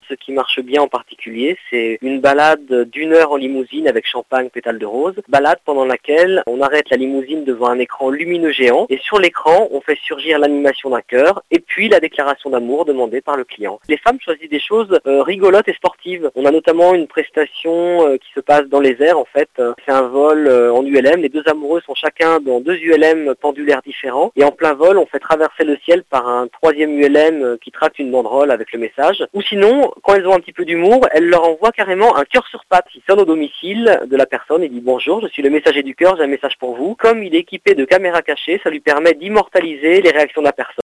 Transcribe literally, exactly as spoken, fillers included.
ce qui marche bien en particulier, c'est une balade d'une heure en limousine avec champagne, pétales de rose. Balade pendant laquelle on arrête la limousine devant un écran lumineux géant et sur l'écran, on fait surgir l'animation d'un cœur et puis la déclaration d'amour demandée par le client. Les femmes choisissent des choses euh, rigolotes et sportives. On a notamment une prestation euh, qui se passe dans les airs en fait. C'est un vol euh, en U L M. Les deux amoureux sont chacun dans deux U L M pendulaires différents et en plein vol, on fait traverser le ciel par un troisième U L M euh, qui traque une banderole avec le message. Ou sinon, quand elles ont un petit peu d'humour, elles leur envoient carrément un cœur sur pattes qui sonne au domicile de la personne et dit bonjour, je suis le messager du cœur, j'ai un message pour vous. Comme il est équipé de caméras cachées, ça lui permet d'immortaliser les réactions de la personne.